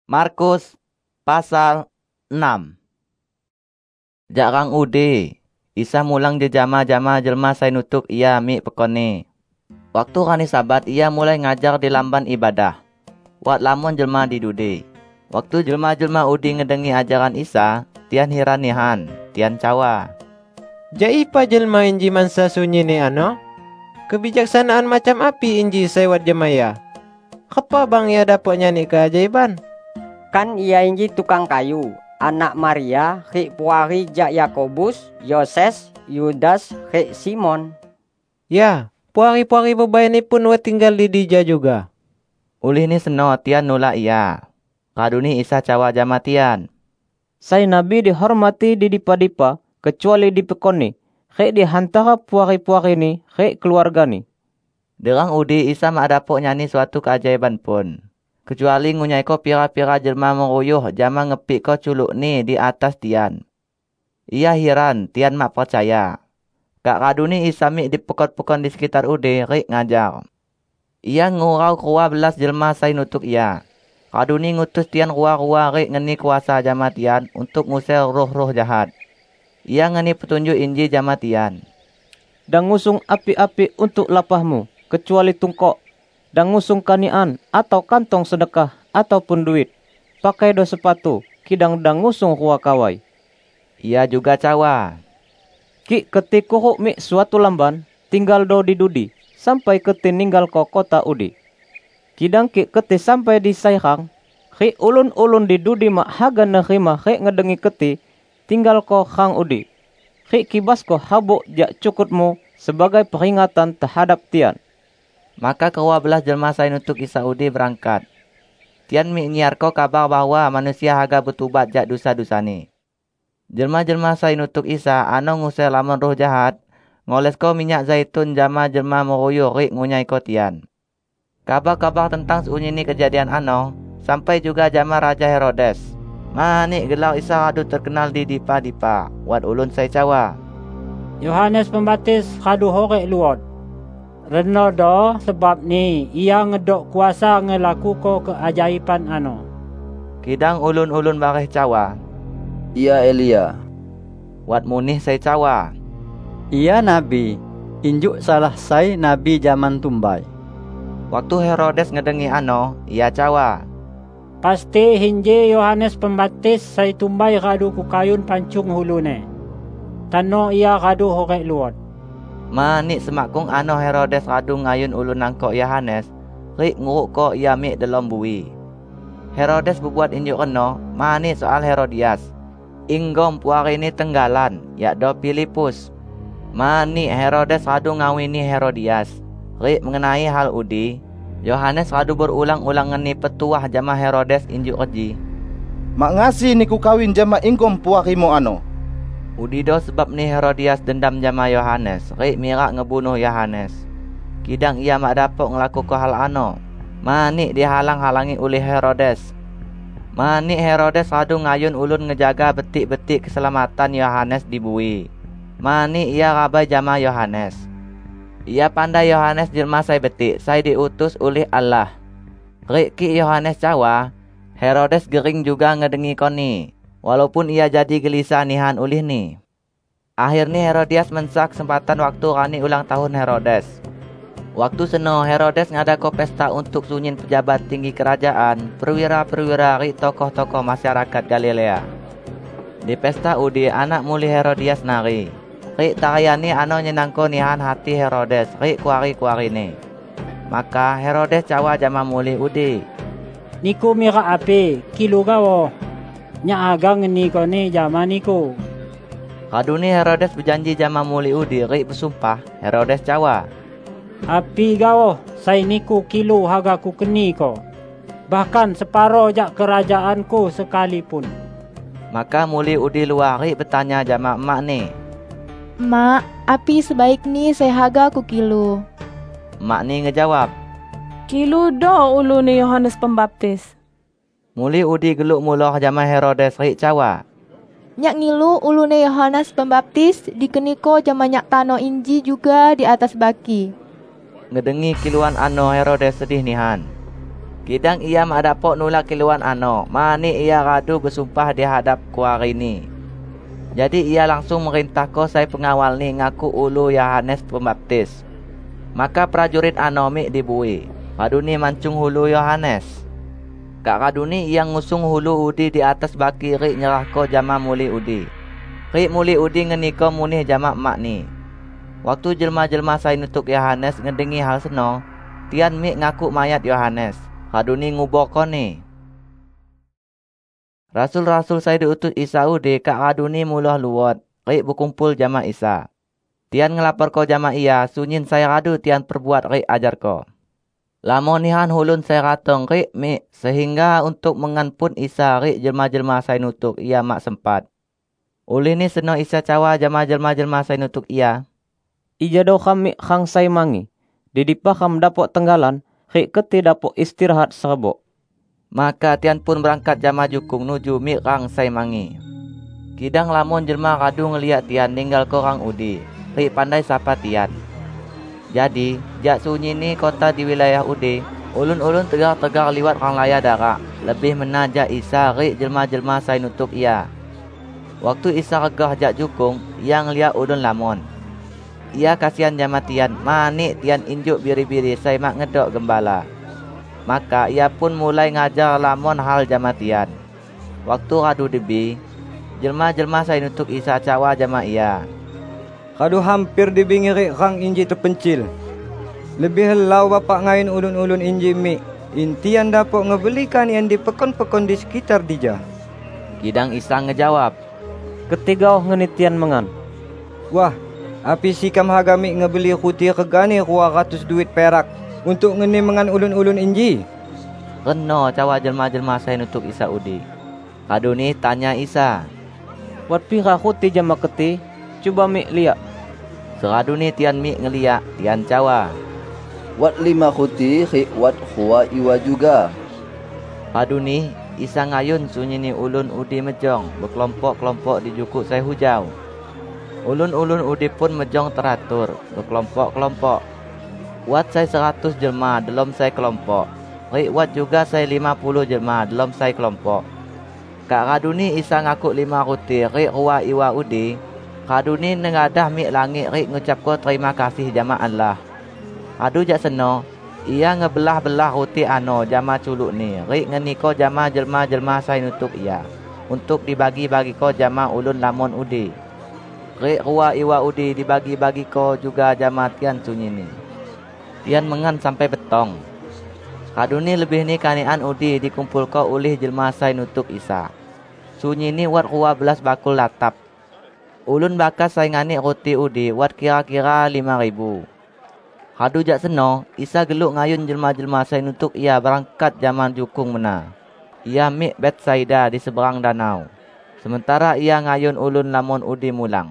Markus pasal 6. Jarang ude, Isa mulang jejama-jama jelma sai nutuk ia mi pekone. Waktu kani sabat ia mulai ngajar di lamban ibadah. Wat lamun jelma didude. Waktu jelma-jelma udi ngedengi ajaran Isa, tian hiranihan, tian cawa. Jai pa jelma inji mansa sunyi ni ano? Kebijaksanaan macam api inji sewat jemaya. Apa bang ia dapat nyanyi keajaiban? Kan ia inji tukang kayu, anak Maria, Hik Puari jak Yakobus, Yoses, Yudas, Hik Simon. Ya, puari-puari bebayani pun wa tinggal di dija juga. Ulih ni seno tian nula ia. Kaduni Isa cawa jama tian. Sai nabi dihormati di dipa-dipa, kecuali di pekoni. Hik di hantara puari-puari ni, hik keluarga ni. Derang udi Isa mak dapok nyanyi suatu keajaiban pun. Kecuali ngunyai ko pira-pira jelma meruyuh jama ngepik ko culuk ni di atas tian. Ia hiran, tian mak percaya. Kak kaduni Isa mik di pekon-pekon di sekitar ude rik ngajar. Ia ngurau kerua belas jelma sai nutuk ia. Kaduni ngutus tian rua-rua rik ngeni kuasa jama tian untuk ngusir roh-roh jahat. Ia ngeni petunjuk inji jama tian. Dan ngusung api-api untuk lapahmu, kecuali tungkok. Dan ngusung kanian atau kantong sedekah ataupun duit. Pakai do sepatu, kidang dan ngusung rua kawai. Ia juga cawa. Ki keti kuruk mik suatu lamban, tinggal do di dudi, sampai keti ninggal ko kota udi. Kidang ki keti sampai di sairang, ki ulun-ulun di dudi mak haga nerima ki ngedengi keti, tinggal ko hang udi. Ki kibas ko habuk jak cukutmu sebagai peringatan terhadap tian. Maka kerua belas jelma sai nutuk Isa udi berangkat. Tian mik nyiar ko kabar bahwa manusia haga bertubat jak dosa-dosa ni. Jelma-jelma sai nutuk Isa ano ngusir lamun roh jahat, ngoles ko minyak zaitun jama jelma meruyuh rik ngunyai ko tian. Kabar-kabar tentang sunyi ni kejadian ano, sampai juga jama Raja Herodes. Manik gelar Isa radu terkenal di dipa-dipa, wat ulun sai cawa. Yohanes Pembaptis radu horek luot. Reno do sebab ni ia ngedok kuasa ngelaku ko keajaiban ano. Kidang ulun-ulun bareh cawa. Ia Elia. Wat munih sai cawa. Ia nabi. Injuk salah sai nabi zaman tumbai. Waktu Herodes ngedengi ano, ia cawa. Pasti hinje Yohanes Pembaptis sai tumbai radu ku kayun pancung hulune. Tano ia radu horek luot. Manik semakung ano Herodes radu ngayun ulun nangkok Yohanes, rik nguruk ko ia mik dalam bui. Herodes berbuat injuk reno, manik soal Herodias. Inggom puari ni tenggalan, yakdo Filipus. Manik Herodes radu ngawini Herodias. Rik mengenai hal udi, Yohanes radu berulang-ulang ngeni petuah jama Herodes injuk keji. Mak ngasi niku kawin jama inggom puarimu ano. Udido sebab ni Herodias dendam jama Yohanes, rik mirak ngebunuh Yohanes. Kidang ia mak dapok ngelaku ko hal ano. Manik dihalang-halangi oleh Herodes. Manik Herodes radu ngayun ulun ngejaga betik-betik keselamatan Yohanes di bui. Manik ia rabai jama Yohanes. Ia pandai Yohanes jelma sai betik, sai diutus oleh Allah. Rik ki Yohanes cawa, Herodes gering juga ngedengi koni. Walaupun ia jadi gelisah nihan ulih ni. Akhirnya Herodias mensak kesempatan waktu rani ulang tahun Herodes. Waktu seno Herodes ngadako pesta untuk sunyin pejabat tinggi kerajaan, perwira-perwira rik tokoh-tokoh masyarakat Galilea. Di pesta udi anak muli Herodias nari. Rik tarayani ano nyenangko nihan hati Herodes, rik kuari-kuari ni. Maka Herodes cawa jama muli udi. Niku mira ape, kilo gawo. Nya agang ni ko ni zaman niku. Kaduni Herodes berjanji jama muli udi rik bersumpah. Herodes cawa. Api gawo, sai niku kilo haga ku keni ko. Bahkan separo jak kerajaanku sekalipun. Maka muli udi luar rik bertanya jama emak ni. Mak, api sebaik ni saya haga ku kilo. Emak ni ngejawab. Kilo do ulu ni Yohanes Pembaptis. Muli udi geluk muloh jama Herodes rik cawa. Nyak ngilu ulune Yohanes Pembaptis dikeniko jama nyak tano inji juga di atas baki. Ngedengi kiluan ano Herodes sedih nihan. Kidang ia mak dapok nulak kiluan ano, mani ia radu bersumpah di hadap kuari ni. Jadi ia langsung merintah ko saya pengawal ni ngaku ulu Yohanes Pembaptis. Maka prajurit ano mik dibui. Kaduni mancung hulu Yohanes. Kak kaduni ia ngusung hulu udi di atas baki rik nyerah ko jama muli udi. Rik muli udi ngeniko munih jama mak ni. Waktu jelma-jelma saya nutuk Yohanes ngedengi hal seno, tian mik ngaku mayat Yohanes. Kaduni nguboko ni. Rasul-rasul saya diutus Isa udi kak kaduni mulah luwat. Rik berkumpul jama Isa. Tian ngelapor ko jama ia, sunyin saya radu tian perbuat rik ajar ko. Lamonihan hulun saya ratong rik mik, sehingga untuk menganpun Isa rik jelma-jelma saya nutuk ia mak sempat. Uli ni seno Isa cawa jama jelma-jelma saya nutuk ia. Ija do kami khang sai mangi. Didipa kam dapok tenggalan, rik keti dapok istirahat serebok. Maka tian pun berangkat jama jukung nuju mik rang sai mangi. Kidang lamon jelma radu ngeliat tian ninggal korang udi. Rik pandai sapa tian. Jadi, jak sunyi ni kota di wilayah Udi, ulun-ulun tegar-tegar liwat rang laya darak. Lebih menajak Isa rik jelma-jelma saya nutuk ia. Waktu Isa regah jak jukung, ia ngeliat ulun lamon. Ia kasihan jama tian, manik tian injuk biri-biri saya mak ngedok gembala. Maka ia pun mulai ngajar lamon hal jama tian. Waktu radu debi, jelma-jelma saya nutuk Isa cawa jama ia. Kadu hampir dibingirik rang inji terpencil. Lebih helau bapak ngain ulun-ulun inji mik. Intian dapok ngebelikan yang di pekon-pekon di sekitar dija. Kidang Isa ngejawab. Ketigau ngenitian mengan. Wah, api sikam haga mik ngebeli kuti regani 200 duit perak. Untuk ngeni mengan ulun-ulun inji. Reno cawa jelma-jelma saya nutuk Isa udi. Kadu ni tanya Isa. Wat pira kuti jama keti? Cuba mik liak. Seradu ni tian mik ngeliak, tian cawa. Wat 5 kuti, rik wat huwa iwa juga. Padu ni, Isa ngayun sunyi ni ulun udi mejong, berkelompok-kelompok di jukuk saya hujau. Ulun-ulun udi pun mejong teratur, berkelompok-kelompok. Wat saya 100 jelma dalam saya kelompok. Rik wat juga saya 50 jelma dalam saya kelompok. Kak radu ni Isa ngakuk 5 kuti, rik huwa iwa udi. Kadu ni nengadah mik langit rik ngucap ko terima kasih jama Allah. Kadu jak seno, ia ngebelah-belah roti ano jama culuk ni. Rik ngeniko jama jelma-jelma saya nutuk ia. Untuk dibagi-bagi ko jama ulun lamon udi. Rik ruwa iwa udi dibagi-bagi ko juga jama tian sunyi ni. Tian mengan sampai betong. Kadu ni lebih ni kanian udi dikumpul ko ulih jelma saya nutuk Isa. Sunyi ni wat ruwa belas bakul latap. Ulun bakas saingani roti udi wat kira-kira 5,000. Kadu jak seno, Isa geluk ngayun jelma-jelma saya nutuk ia berangkat zaman jukung mena. Ia mik Betsaida di seberang danau. Sementara ia ngayun ulun lamon udi mulang.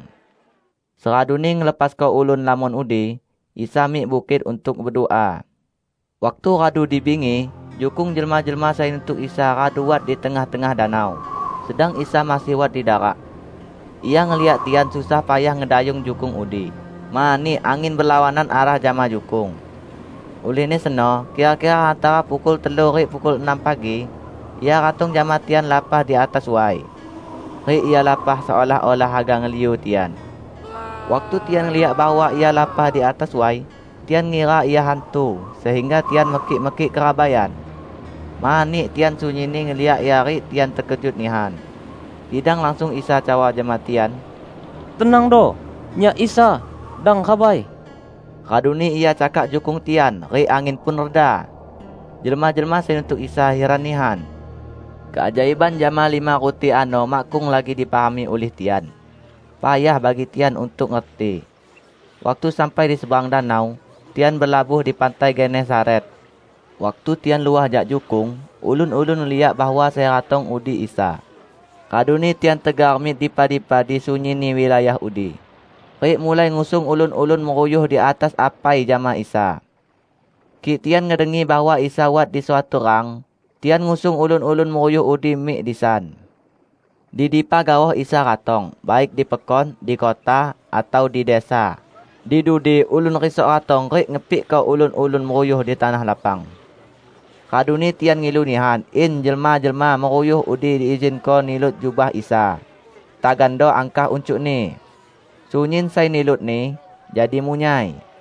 Seradu ni ngelepas ko ulun lamon udi, Isa mik bukit untuk berdoa. Waktu radu dibingi, jukung jelma-jelma saya nutuk Isa radu wat di tengah-tengah danau. Sedang Isa masih wat di darak. Ia ngeliat tian susah payah ngedayung jukung udi. Mani angin berlawanan arah jama jukung. Uli ni seno, kira-kira antara pukul 3 rik pukul 6 pagi, ia ratung jama tian lapah di atas wai. Rik ia lapah seolah-olah haga ngeliu tian. Waktu tian ngeliat bahawa ia lapah di atas wai, tian ngira ia hantu, sehingga tian mekik-mekik kerabayan. Mani tian sunyi ni ngeliat ia rik tian terkejut nihan. Kidang langsung Isa cawa jama tian. Tenang do, nya Isa, dang kabai. Kadu ni ia cakap jukung tian, rik angin pun reda. Jelma-jelma saya nutuk Isa heran nihan. Keajaiban jama 5 roti ano makung lagi dipahami oleh tian. Payah bagi tian untuk ngerti. Waktu sampai di seberang danau, tian berlabuh di pantai Genesaret. Waktu tian luah jak jukung, ulun-ulun lihat bahawa saya ratong udi Isa. Kadu ni tian tegar mit dipa-dipa di sunyi ni wilayah udi. Rik mulai ngusung ulun-ulun meruyuh di atas apai jama Isa. Ki tian ngedengi bahawa Isa wat di suatu rang, tian ngusung ulun-ulun meruyuh udi mik di san. Di dipa gawah Isa ratong, baik di pekon, di kota, atau di desa. Di dudi ulun risok ratong rik ngepik ke ulun-ulun meruyuh di tanah lapang. Kaduni tian ngilu nihan, in jelma-jelma meruyuh udi diizin ko nilut jubah Isa. Tagando angkah uncuk ni. Sunyin sai nilut ni, jadi munyai.